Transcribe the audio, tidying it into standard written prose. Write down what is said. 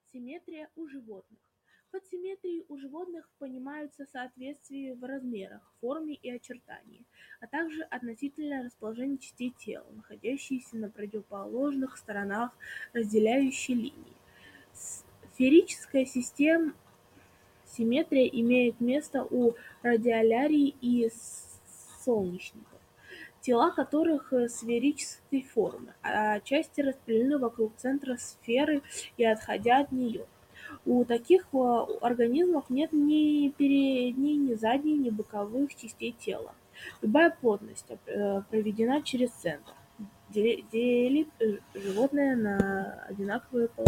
Симметрия у животных. Под симметрией у животных понимаются соответствие в размерах, форме и очертании, а также относительное расположение частей тела, находящиеся на противоположных сторонах разделяющей линии. Сферическая симметрия имеет место у радиолярий и солнечников, тела которых сферической формы, а части распределены вокруг центра сферы и отходя от нее. У таких организмов нет ни передней, ни задней, ни боковых частей тела. Любая плотность проведена через центр, делит животное на одинаковые